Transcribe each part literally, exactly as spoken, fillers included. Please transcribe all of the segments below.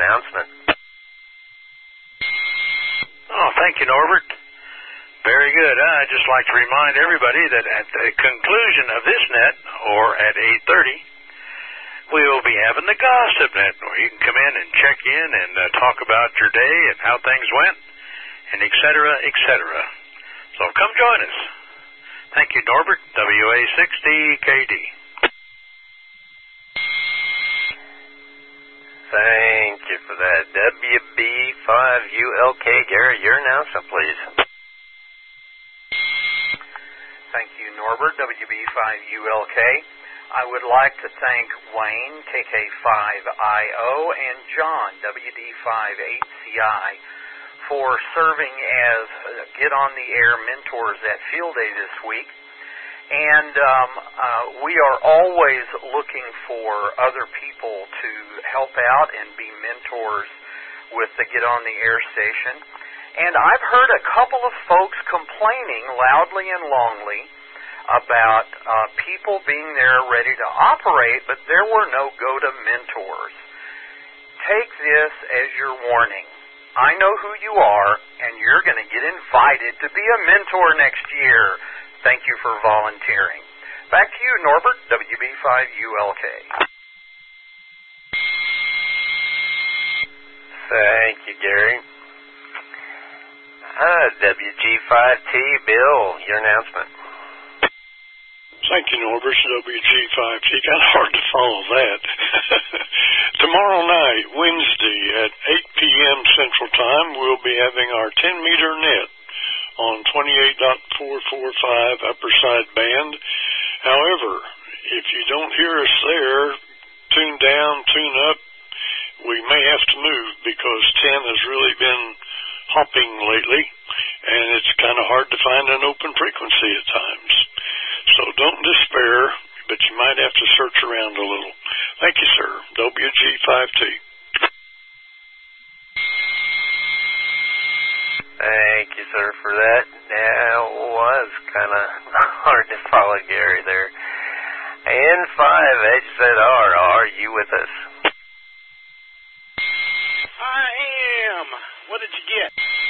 announcement. Oh, thank you, Norbert. Very good. I'd just like to remind everybody that at the conclusion of this net, or at eight thirty, we will be having the Gossip Net, where you can come in and check in and uh, talk about your day and how things went, and et cetera, et cetera. So come join us. Thank you, Norbert. W A sixty K D. Thank you for that. W B five U L K. Gary, your announcement, please. Thank you, Norbert. W B five U L K. I would like to thank Wayne, K K five I O, and John, W D five H C I, for serving as Get on the Air mentors at Field Day this week. And um, uh, we are always looking for other people to help out and be mentors with the Get on the Air station. And I've heard a couple of folks complaining loudly and longly about uh, people being there ready to operate, but there were no go-to mentors. Take this as your warning. I know who you are, and you're going to get invited to be a mentor next year. Thank you for volunteering. Back to you, Norbert, W B five U L K. Thank you, Gary. Uh, W G five T, Bill, your announcement. Thank you, Norbert. W G five T. Kind of hard to follow that. Tomorrow night, Wednesday, at eight p.m. Central Time, we'll be having our ten-meter net on twenty-eight point four four five upper side band. However, if you don't hear us there, tune down, tune up. We may have to move because ten has really been hopping lately, and it's kind of hard to find an open frequency at times. So don't despair, but you might have to search around a little. Thank you, sir. W G five T. Thank you, sir, for that. That was kind of hard to follow Gary there. N five H Z R, are you with us? I am. What did you get?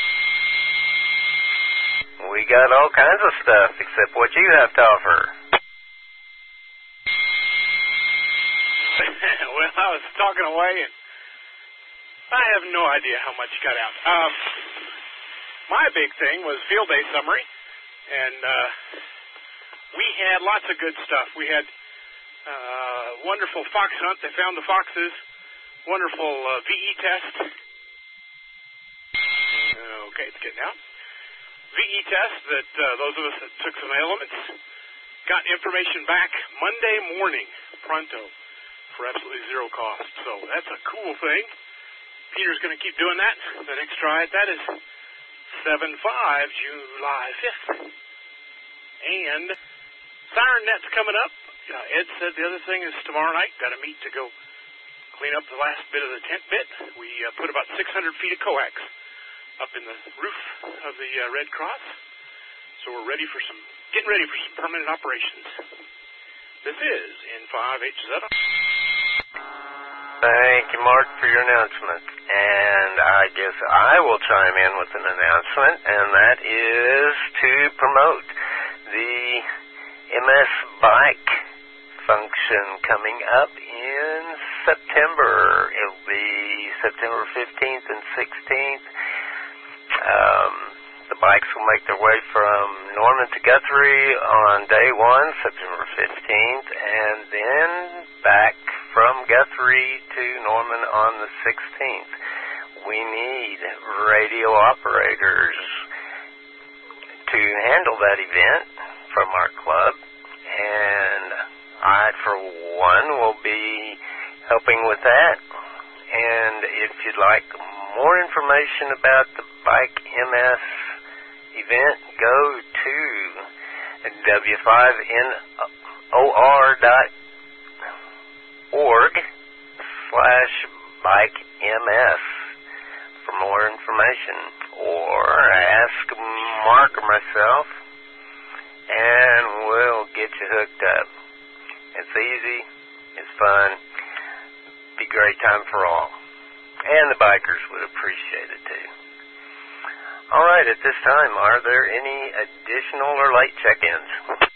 We got all kinds of stuff except what you have to offer. Well, I was talking away, and I have no idea how much got out. Um, my big thing was field day summary, and uh, we had lots of good stuff. We had uh, wonderful fox hunt. They found the foxes. Wonderful uh, V E test. Okay, it's getting out. V E test that uh, those of us that took some elements got information back Monday morning, pronto, for absolutely zero cost. So that's a cool thing. Peter's going to keep doing that. The next try at that is seven five, July fifth. And Siren Net's coming up. Uh, Ed said the other thing is tomorrow night. Got to meet to go clean up the last bit of the tent bit. We uh, put about six hundred feet of coax up in the roof of the uh, Red Cross. So we're ready for some, getting ready for some permanent operations. This is N five H Z. Thank you, Mark, for your announcement. And I guess I will chime in with an announcement, and that is to promote the M S Bike function coming up in September. It'll be September fifteenth and sixteenth. Um, the bikes will make their way from Norman to Guthrie on day one, September fifteenth, and then back from Guthrie to Norman on the sixteenth. We need radio operators to handle that event from our club, and I, for one, will be helping with that. And if you'd like more information about the Bike M S event, go to W five N O R dot org slash Bike M S for more information, or ask Mark or myself, and we'll get you hooked up. It's easy, it's fun, be a great time for all. And the bikers would appreciate it, too. All right, at this time, are there any additional or late check-ins?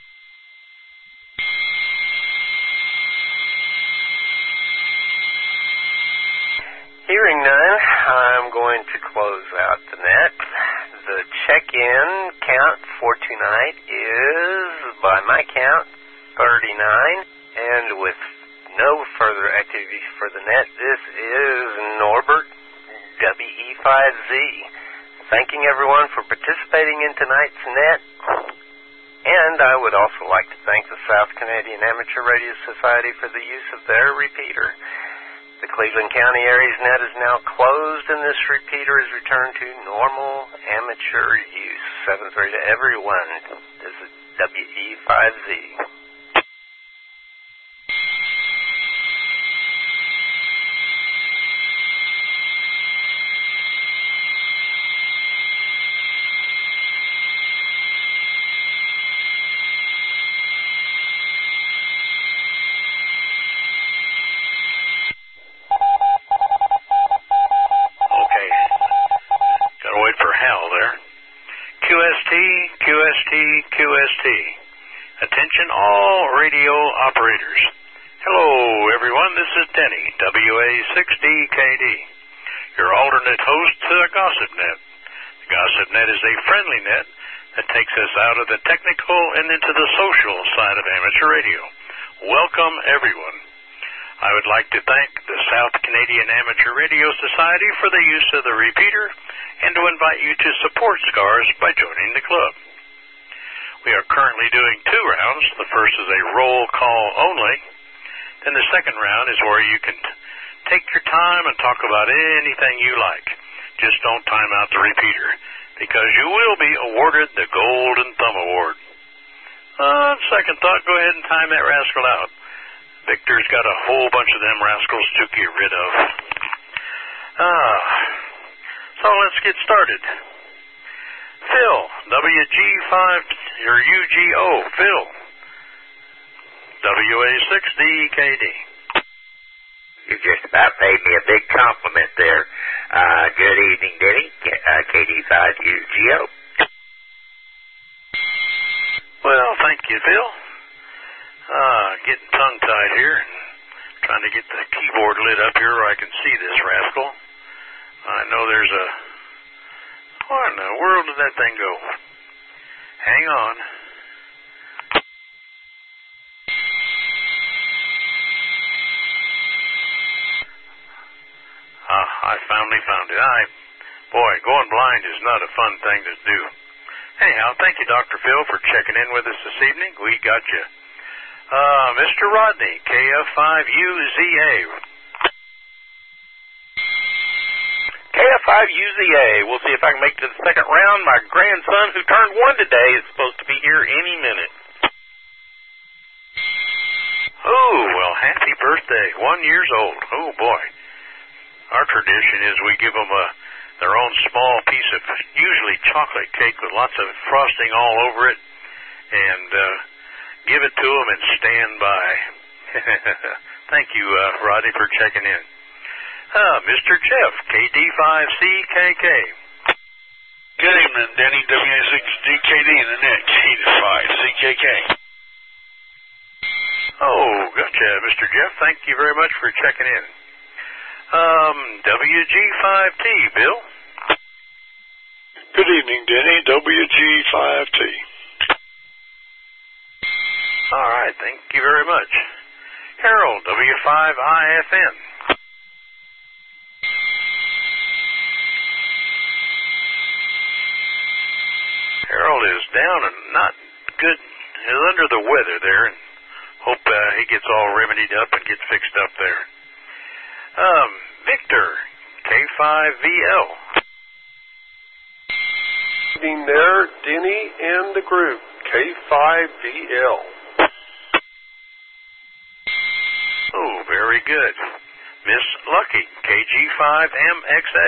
Hearing none, I'm going to close out the net. The check-in count for tonight is, by my count, thirty-nine. And with no further activity for the net, this is Norbert, W E five Z. Thanking everyone for participating in tonight's net. And I would also like to thank the South Canadian Amateur Radio Society for the use of their repeater. The Cleveland County Area's net is now closed, and this repeater is returned to normal amateur use. seven three to everyone. This is W E five Z. Attention all radio operators. Hello everyone, this is Denny, W A six D K D, your alternate host to the Gossip Net. The Gossip Net is a friendly net that takes us out of the technical and into the social side of amateur radio. Welcome everyone. I would like to thank the South Canadian Amateur Radio Society for the use of the repeater and to invite you to support SCARS by joining the club. We are currently doing two rounds. The first is a roll call only. Then the second round is where you can t- take your time and talk about anything you like. Just don't time out the repeater, because you will be awarded the Golden Thumb Award. On uh, second thought, go ahead and time that rascal out. Victor's got a whole bunch of them rascals to get rid of. Ah, so let's get started. Phil, W G five, or U G O, Phil, W A six D K D. You just about paid me a big compliment there. Uh, good evening, Denny, uh, K D five U G O. Well, thank you, Phil. Uh, getting tongue-tied here, and trying to get the keyboard lit up here where I can see this rascal. I know there's a... Where in the world did that thing go? Hang on. Ah, I finally found it. I, boy, going blind is not a fun thing to do. Anyhow, thank you, Doctor Phil, for checking in with us this evening. We got you. Uh, Mister Rodney, K F five U Z A. K F five U Z A. We'll see if I can make it to the second round. My grandson, who turned one today, is supposed to be here any minute. Oh, well, happy birthday. One years old. Oh, boy. Our tradition is we give them a, their own small piece of usually chocolate cake with lots of frosting all over it, and uh, give it to them and stand by. Thank you, uh, Rodney, for checking in. Uh, Mister Jeff, K D five C K K. Good evening, Denny, W A six D K D in the net, K D five C K K. Oh, gotcha, Mister Jeff. Thank you very much for checking in. Um, W G five T, Bill. Good evening, Denny, W G five T. All right, thank you very much. Harold, W five I F N. Harold is down and not good, is under the weather there, and hope uh, he gets all remedied up and gets fixed up there. Um, Victor, K five V L. Good evening there, Denny and the group, K five V L. Oh, very good. Miss Lucky, K G five M X A.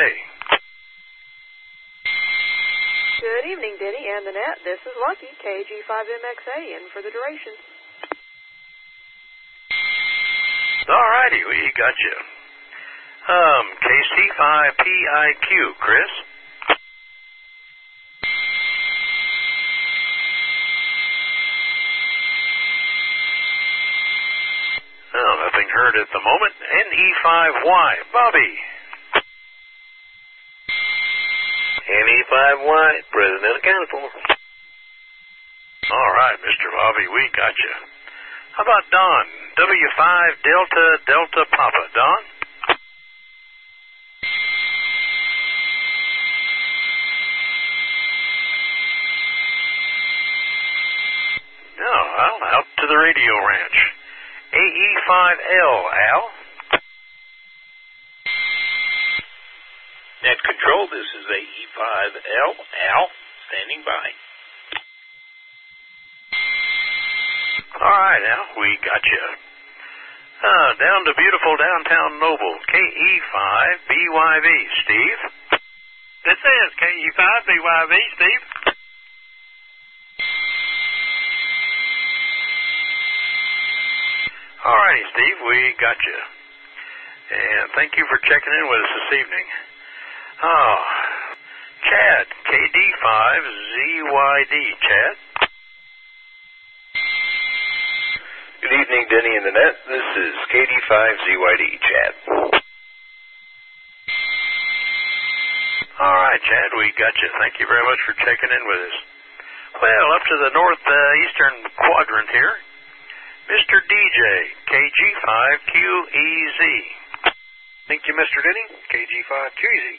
Good evening, Denny and the net. This is Lucky, K G five M X A, in for the duration. All righty, we got you. Um, K C five P I Q, Chris. Oh, nothing heard at the moment. N E five Y, Bobby. N E five Y, President accounted for. All right, Mister Bobby, we got you. How about Don? W five Delta Delta Papa. Don? No, well, out to the radio ranch. A E five L, Al? Net Control, this is A E five L. Al, standing by. All right, Al, we got you. Uh, down to beautiful downtown Noble, K E five B Y V, Steve? This is K E five B Y V, Steve. All righty, Steve, we got you. And thank you for checking in with us this evening. Oh, Chad, K D five Z Y D, Chad. Good evening, Denny and Annette. This is K D five Z Y D, Chad. All right, Chad, we got you. Thank you very much for checking in with us. Well, up to the northeastern uh, quadrant here, Mister D J, K G five Q E Z. Thank you, Mister Denny, K G five Q E Z.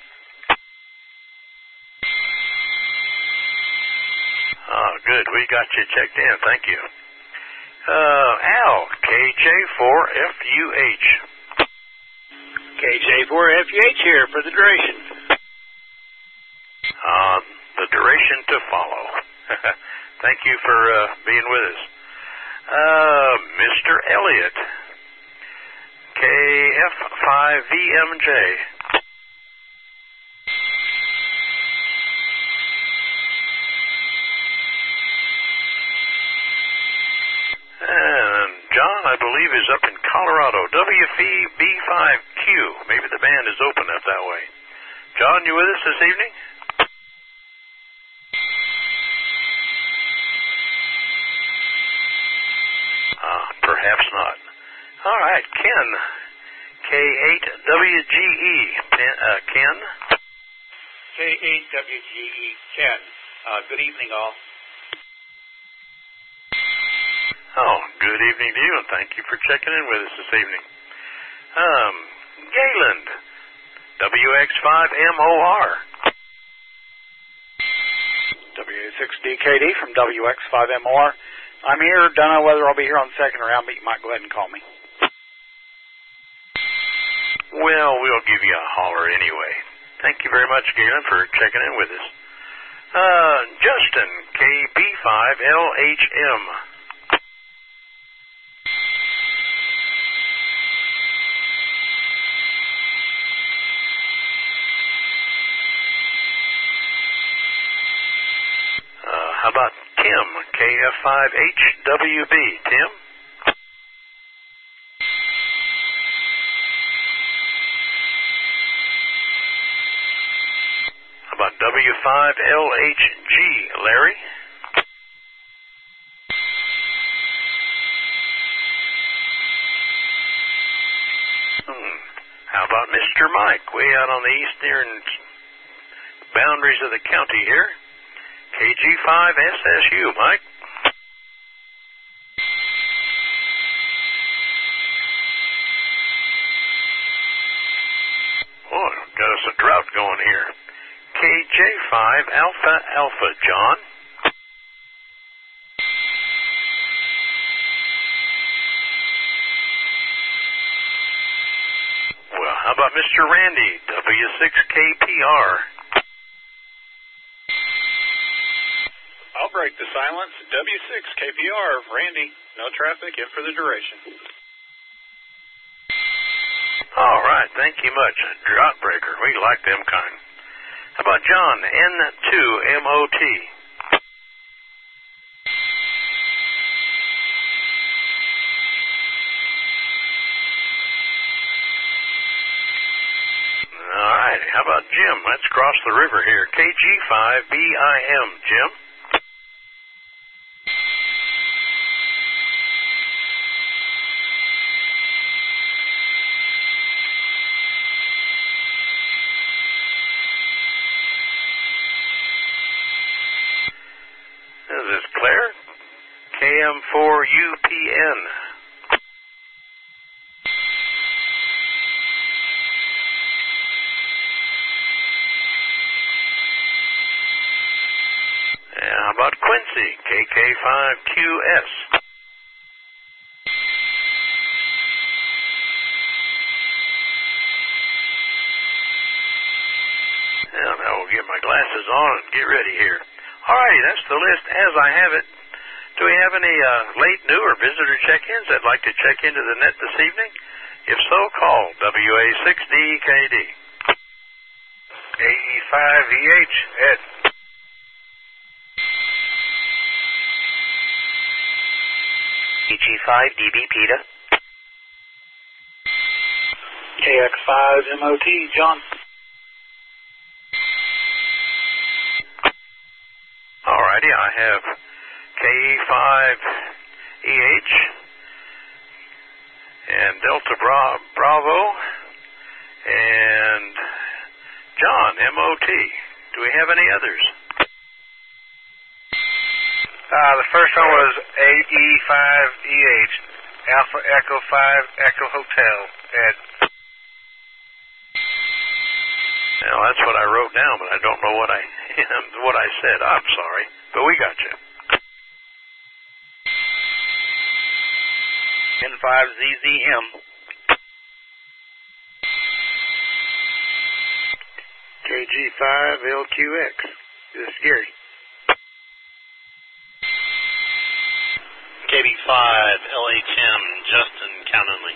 Oh, good. We got you checked in. Thank you. Uh, Al, K J four F U H. K J four F U H here for the duration. Uh, the duration to follow. Thank you for uh, being with us. Uh, Mister Elliott, K F five V M J. And John, I believe, is up in Colorado, W F B five Q. Maybe the band is open up that way. John, you with us this evening? Uh, perhaps not. All right, Ken, K eight W G E. Pen, uh, Ken? K eight W G E, Ken. Uh, good evening, all. Oh, good evening to you, and thank you for checking in with us this evening. Um, Gayland, W X five M O R. W six D K D from W X five M O R. I'm here. Don't know whether I'll be here on the second round, but you might go ahead and call me. Well, we'll give you a holler anyway. Thank you very much, Galen, for checking in with us. Uh, Justin, K B five L H M. Uh, how about Tim, K F five H W B? Tim? How about W five L H G, Larry? Hmm. How about Mister Mike, way out on the eastern boundaries of the county here? K G five S S U, Mike. Oh, got us a drought going here. K J five Alpha Alpha, John. Well, how about Mister Randy, W six K P R? I'll break the silence. W six K P R, Randy. No traffic, in for the duration. All right, thank you much. Drought breaker. We like them kind. How about John, N two M O T? How about Jim? Let's cross the river here. K G five B I M. Jim? Is this Claire? K M four U P N. How about Quincy? K K five Q S. Now, now we'll get my glasses on and get ready here. Alrighty, that's the list as I have it. Do we have any uh, late, new, or visitor check-ins that'd like to check into the net this evening? If so, call W A six D K D. A E five E H, Ed. E G five D B PETA. K X five M O T, John. Alrighty, I have K E five E H and Delta Bra- Bravo and John M O T. Do we have any others? Uh, the first one was A E five E H, Alpha Echo five Echo Hotel, Ed. Now, that's what I wrote down, but I don't know what I what I said. I'm sorry, but we got you. N five Z Z M. K G five L Q X. This is Gary. K D five L H M, Justin, count only.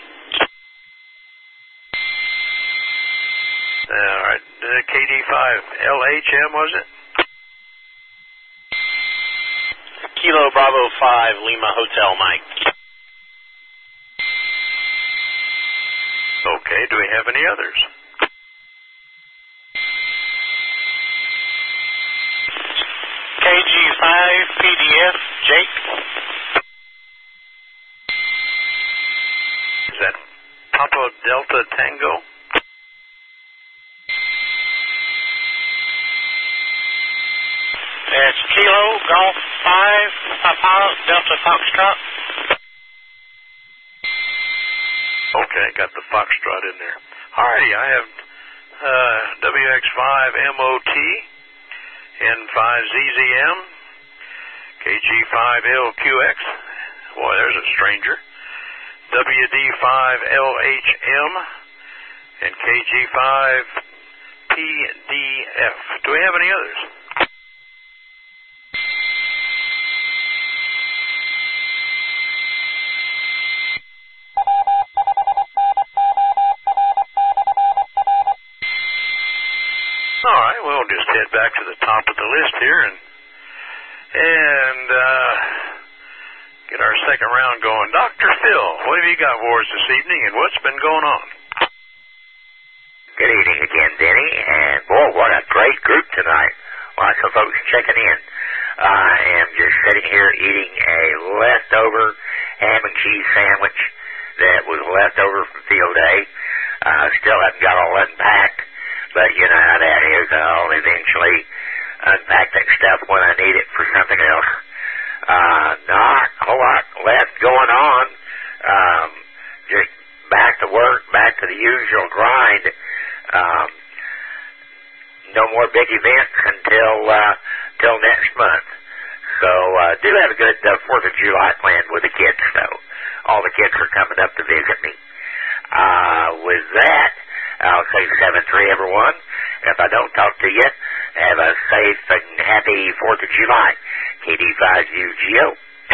All right, uh, K D five L H M, was it? Kilo Bravo five, Lima Hotel, Mike. Okay, do we have any others? K G five P D F, Jake. Is that Papa Delta Tango? That's Kilo Golf five, Papa Delta Foxtrot. Okay, got the Foxtrot in there. Alrighty, I have uh, W X five M O T, N five Z Z M, K G five L Q X. Boy, there's a stranger. W D five L H M and K G five P D F. Do we have any others? All right, we'll just head back to the top of the list here and and uh, get our second round going. Doctor Phil, what have you got for us this evening, and what's been going on? Good evening again, Denny, and boy, what a great group tonight. Lots of folks checking in. I am just sitting here eating a leftover ham and cheese sandwich that was left over from field day. Uh, still haven't got all unpacked, but you know how that is. I'll eventually unpack that stuff when I need it for something else. Uh, not a whole lot left going on. Um, just back to work, back to the usual grind. Um, no more big events until uh, till next month. So uh, do have a good uh, fourth of July planned with the kids, though. All the kids are coming up to visit me. Uh, with that, I'll say seven three, everyone. If I don't talk to you, have a safe and happy fourth of July. K D five U G O.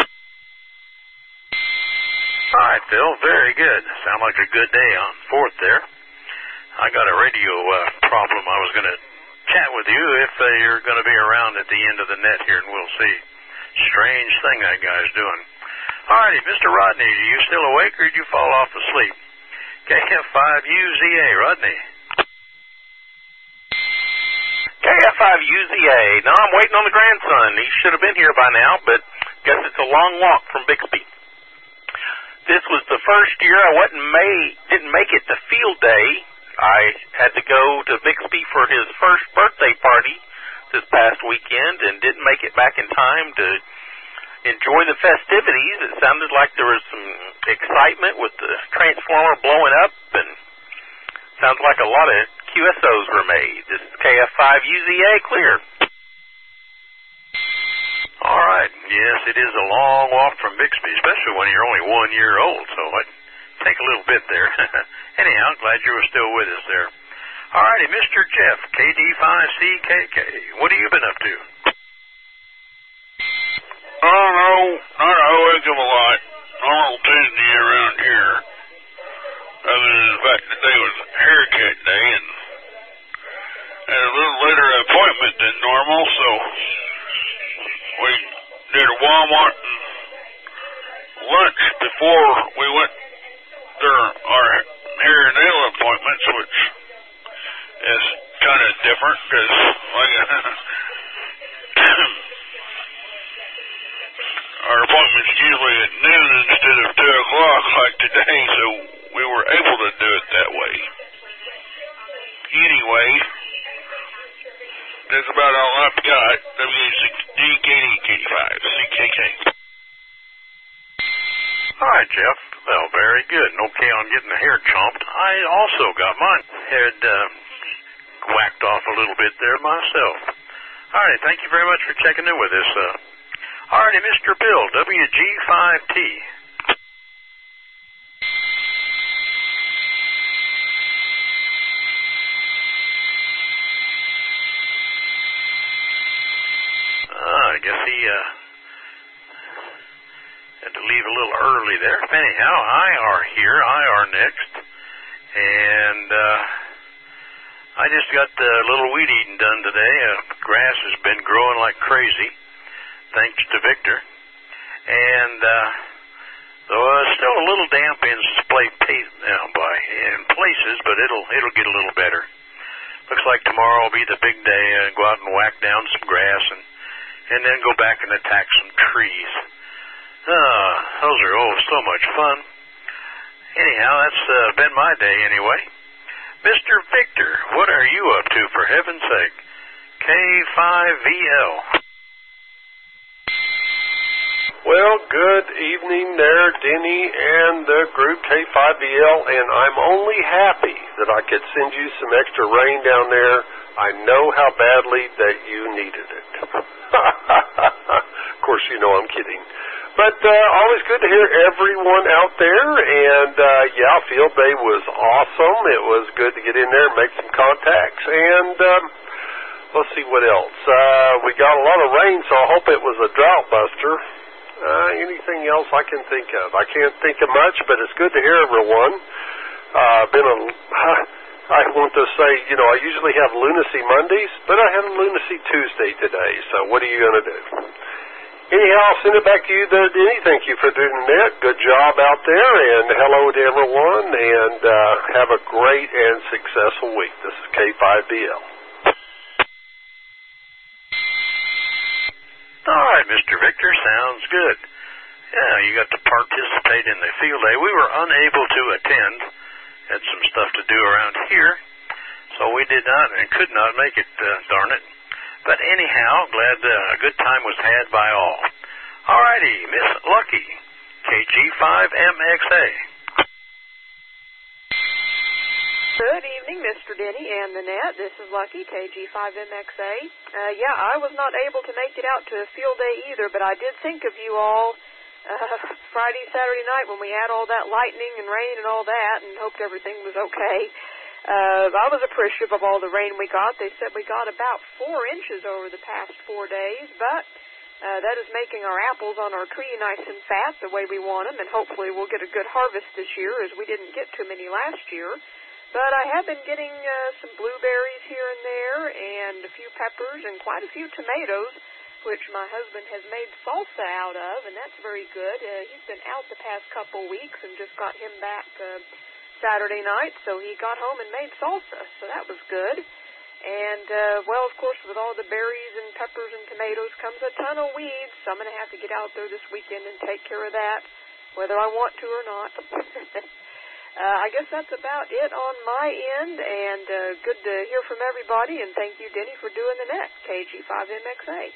All right, Phil, very good. Sound like a good day on fourth there. I got a radio uh, problem. I was going to chat with you if uh, you're going to be around at the end of the net here, and we'll see. Strange thing that guy's doing. All righty, Mister Rodney, are you still awake, or did you fall off asleep? K F five U Z A, Rodney. five U Z A. Now I'm waiting on the grandson. He should have been here by now, but guess it's a long walk from Bixby. This was the first year I wasn't made, didn't make it to field day. I had to go to Bixby for his first birthday party this past weekend and didn't make it back in time to enjoy the festivities. It sounded like there was some excitement with the transformer blowing up, and sounds like a lot of Q S Os were made. This is K F five U Z A clear. All right. Yes, it is a long walk from Bixby, especially when you're only one year old, so it take a little bit there. Anyhow, glad you were still with us there. All righty, Mister Jeff, K D five C K K. What have you been up to? I don't know. Not a heck of a lot. Normal Tuesday around here. Other than the fact that today was haircut day and had a little later appointment than normal, so we did a Walmart and lunch before we went to our hair and nail appointments, which is kind of different because like our appointment's usually at noon instead of two o'clock like today, so we were able to do it that way. Anyway, that's about all I've got. W six D K D K five C K K. All right, Jeff. Well, very good. No K on getting the hair chomped. I also got mine head uh, whacked off a little bit there myself. All right, thank you very much for checking in with us. Uh, all righty, Mister Bill, W G five T. I guess he uh, had to leave a little early there. Anyhow, I are here. I are next. And uh, I just got a little weed eating done today. Uh, grass has been growing like crazy, thanks to Victor. And uh, though it's still a little damp in, uh, by, in places, but it'll it'll get a little better. Looks like tomorrow will be the big day. Uh, go out and whack down some grass and and then go back and attack some trees. Ah, those are, oh, so much fun. Anyhow, that's uh, been my day anyway. Mister Victor, what are you up to, for heaven's sake? K five V L. Well, good evening there, Denny and the group K five V L, and I'm only happy that I could send you some extra rain down there. I know how badly that you needed it. Of course, you know I'm kidding. But uh, always good to hear everyone out there. And, uh, yeah, field day was awesome. It was good to get in there and make some contacts. And um, let's see what else. Uh, we got a lot of rain, so I hope it was a drought buster. Uh, anything else I can think of? I can't think of much, but it's good to hear everyone. Uh, been a... I want to say, you know, I usually have Lunacy Mondays, but I have a Lunacy Tuesday today, so what are you going to do? Anyhow, I'll send it back to you there, Denny. Thank you for doing that. Good job out there, and hello to everyone, and uh, have a great and successful week. This is K five B L. All right, Mister Victor, sounds good. Yeah, you got to participate in the field day. We were unable to attend. Had some stuff to do around here, so we did not and could not make it, uh, darn it. But anyhow, glad uh, a good time was had by all. All righty, Miss Lucky, K G five M X A. Good evening, Mister Denny and Nanette. This is Lucky, K G five M X A. Uh, yeah, I was not able to make it out to field day either, but I did think of you all Uh, Friday, Saturday night when we had all that lightning and rain and all that, and hoped everything was okay. Uh, I was appreciative of all the rain we got. They said we got about four inches over the past four days, but uh, that is making our apples on our tree nice and fat the way we want them, and hopefully we'll get a good harvest this year, as we didn't get too many last year. But I have been getting uh, some blueberries here and there, and a few peppers, and quite a few tomatoes, which my husband has made salsa out of, and that's very good. Uh, he's been out the past couple weeks and just got him back uh, Saturday night, so he got home and made salsa, so that was good. And, uh, well, of course, with all the berries and peppers and tomatoes comes a ton of weeds, so I'm going to have to get out there this weekend and take care of that, whether I want to or not. uh, I guess that's about it on my end, and uh, good to hear from everybody, and thank you, Denny, for doing the net, K G five M X A.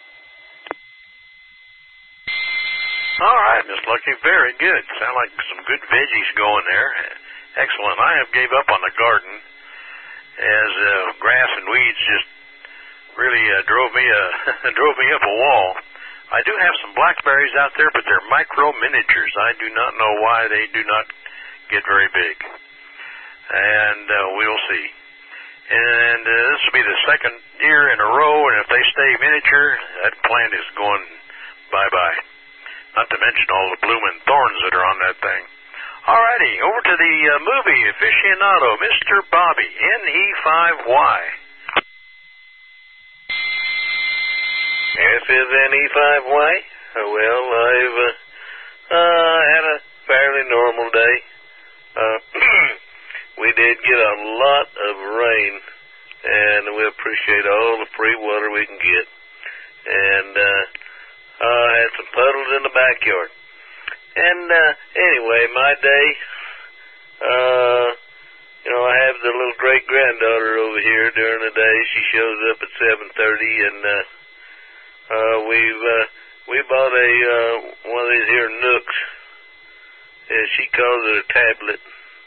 All right, Miss Lucky, very good. Sound like some good veggies going there. Excellent. I have gave up on the garden as uh, grass and weeds just really uh, drove me uh, drove me up a wall. I do have some blackberries out there, but they're micro miniatures. I do not know why they do not get very big, and uh, we'll see. And uh, this will be the second year in a row, and if they stay miniature, that plant is going bye-bye. Not to mention all the blooming thorns that are on that thing. Alrighty, over to the uh, movie aficionado, Mister Bobby, N E five Y. This is N E five Y. Uh, well, I've uh, uh, had a fairly normal day. Uh, we did get a lot of rain, and we appreciate all the free water we can get. And uh, uh, had some puddles in the backyard. And, uh, anyway, my day, uh, you know, I have the little great-granddaughter over here during the day. She shows up at seven thirty, and, uh, uh, we've, uh, we bought a, uh, one of these here Nooks, and she calls it a tablet,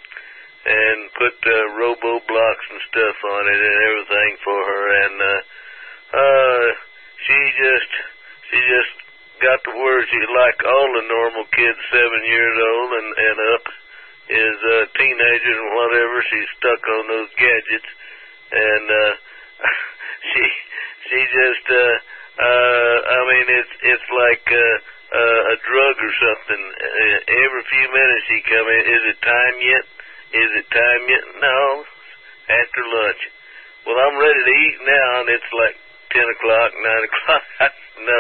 and put, uh, robo-blocks and stuff on it and everything for her, and, uh, uh, she just, she just, got to where she, like all the normal kids, seven years old and, and up, is uh, teenagers and whatever. She's stuck on those gadgets, and uh, she she just, uh, uh, I mean, it's it's like uh, uh, a drug or something. Uh, every few minutes she come in. Is it time yet? Is it time yet? No, after lunch. Well, I'm ready to eat now, and it's like ten o'clock, nine o'clock. No.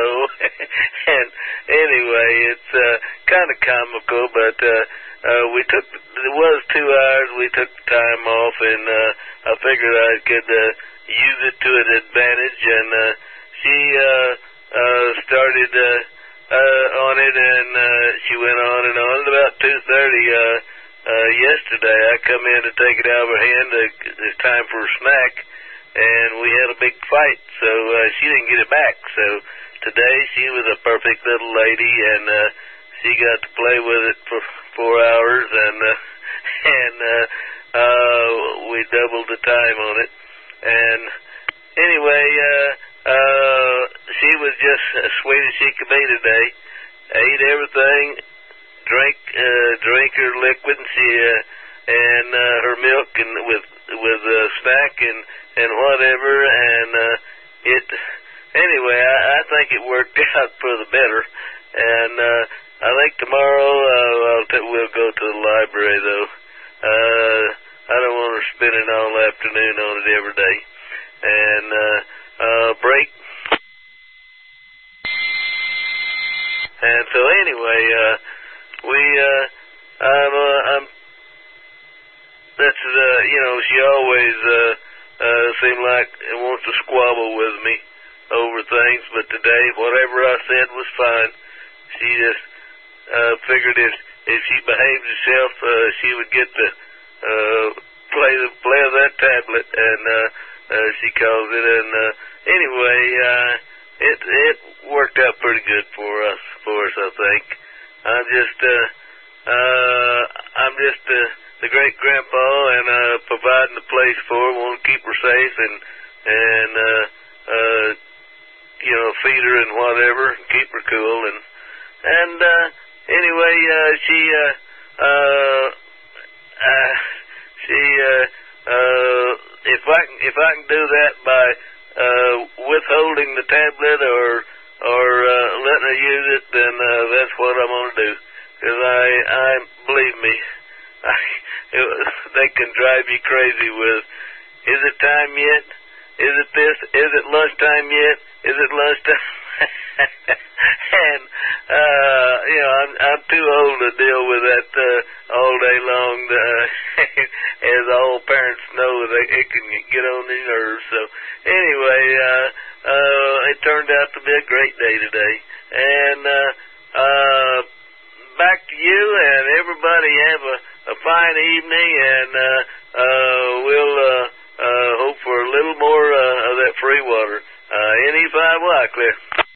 And anyway, it's uh, kind of comical, but uh, uh, we took, it was two hours, we took the time off, and uh, I figured I could uh, use it to an advantage, and uh, she uh, uh, started uh, uh, on it, and uh, she went on and on. At about two thirty uh, uh, yesterday, I come in to take it out of her hand. To, it's time for a snack, and we had a big fight, so uh, she didn't get it back, so today she was a perfect little lady, and uh, she got to play with it for four hours, and uh, and uh, uh, we doubled the time on it. And anyway, uh, uh, she was just as sweet as she could be today. Ate everything, drank uh, drank her liquid, and she uh, and uh, her milk, and with with uh, snack and and whatever, and uh, it. Anyway, I, I think it worked out for the better, and uh, I think tomorrow uh, I'll t- we'll go to the library, though. Uh, I don't want to spend an all afternoon on it every day. And uh, uh, break. And so anyway, uh, we, uh, I'm, uh, I'm, that's, uh, you know, she always uh, uh, seemed like it wants to squabble with me over things, but today, whatever I said was fine. She just uh, figured if if she behaved herself, uh, she would get to uh, play the play of that tablet, and uh, uh, she calls it. And uh, anyway, uh, it it worked out pretty good for us for us, I think. I'm just uh, uh, I'm just uh, the great grandpa, and uh, providing the place for her. Want to keep her safe, and and uh, uh, you know, feed her and whatever, keep her cool, and and uh, anyway, uh, she uh, uh, uh, she uh, uh, if I can if I can do that by uh, withholding the tablet or or uh, letting her use it, then uh, that's what I'm gonna do. Because I I believe me, I, it, they can drive you crazy with. Is it time yet? Is it this? Is it lunchtime yet? Is it lunchtime? and uh, you know, I'm I'm too old to deal with that uh, all day long. Uh, as all parents know, they, it can get on their nerves. So anyway, uh, uh, it turned out to be a great day today, and uh, uh, back to you and everybody. Have a, a fine evening, and uh, uh, we'll uh, uh, hope for a little more uh, of that free water. Uh, N E five Y, clear.